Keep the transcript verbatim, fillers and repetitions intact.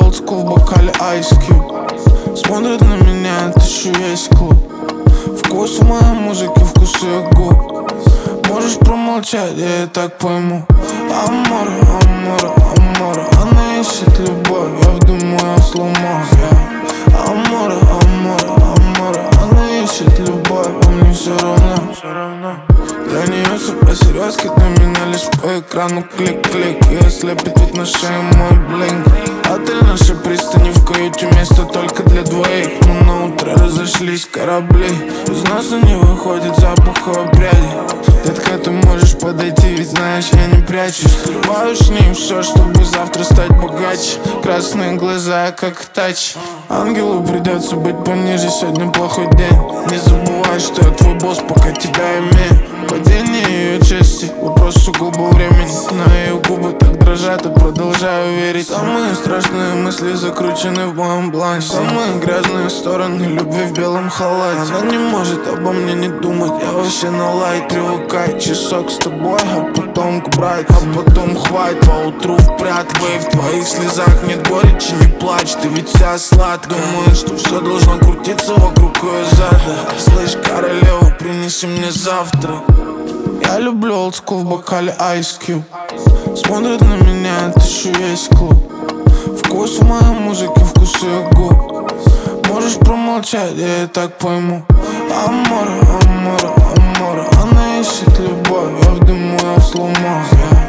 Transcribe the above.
old school в бокале Ice Cube. Смотрит на меня, тысячу весь клуб. Вкус в моей музыке, вкус ее губ. Можешь промолчать, я и так пойму. Амора, амора, амора. Она ищет любовь, я в дыму, я в слоумо, yeah. Амора, амора, амора. Она ищет любовь, а мне все равно. Для нее все по-серьезки, для меня лишь по экрану клик-клик. Ее слепит вид на шее мой блинк. Отель нашей пристани, в каюте место только для двоих. Но на утро разошлись корабли. Из носа не выходит запах его пряди. Детка, ты можешь подойти, ведь знаешь, я не прячусь. Сливаю с ним все, чтобы завтра стать богаче. Красные глаза, как тач. Ангелу придется быть пониже, сегодня плохой день. Не забывай, что я твой босс, пока тебя имею. Падение ее чести, вопрос сугубо времени. На ее губы так дрожат, и продолжаю верить. Самые страшные мысли закручены в моем бланке. Самые грязные стороны любви в белом халате. Она не может обо мне не думать, я вообще на лайт. Привыкай, часок с тобой, а потом к брайт. А потом хватит, поутру впрятывай. В твоих слезах нет горечи, не плачь, ты ведь вся сладкая. Думаю, что все должно крутиться вокруг ее зада. Слышь, королева, принеси мне завтрак. Я люблю old school в бокале Ice Cube. Смотрит на меня, тысячу весь клуб. Вкус в моей музыке, вкус ее губ. Можешь промолчать, я и так пойму. Амора, амора, амора. Она ищет любовь, я в дыму, я в слоумо, yeah.